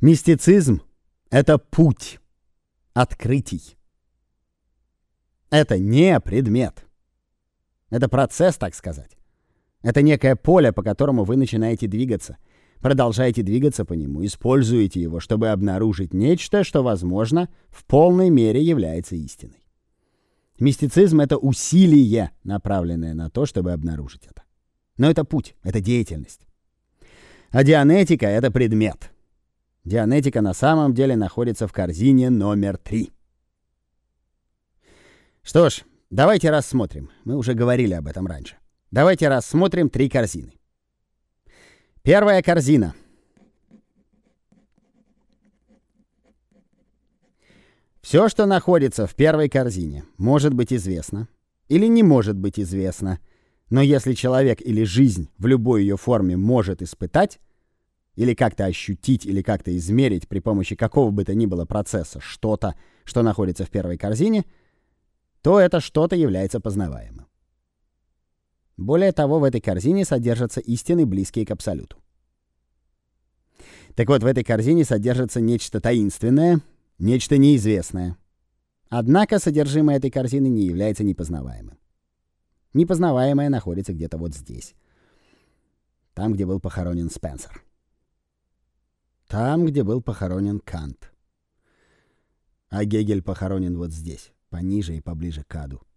Мистицизм — это путь открытий. Это не предмет. Это процесс, так сказать. Это некое поле, по которому вы начинаете двигаться. Продолжаете двигаться по нему, используете его, чтобы обнаружить нечто, что, возможно, в полной мере является истиной. Мистицизм — это усилие, направленное на то, чтобы обнаружить это. Но это путь, это деятельность. А дианетика — это предмет. Дианетика на самом деле находится в корзине номер 3. Что ж, давайте рассмотрим. Мы уже говорили об этом раньше. Давайте рассмотрим 3 корзины. Первая корзина. Все, что находится в первой корзине, может быть известно или не может быть известно, но если человек или жизнь в любой ее форме может испытать, или как-то ощутить, или как-то измерить при помощи какого бы то ни было процесса что-то, что находится в первой корзине, то это что-то является познаваемым. Более того, в этой корзине содержатся истины, близкие к абсолюту. Так вот, в этой корзине содержится нечто таинственное, нечто неизвестное. Однако содержимое этой корзины не является непознаваемым. Непознаваемое находится где-то вот здесь. Там, где был похоронен Спенсер. Там, где был похоронен Кант. А Гегель похоронен вот здесь, пониже и поближе к аду.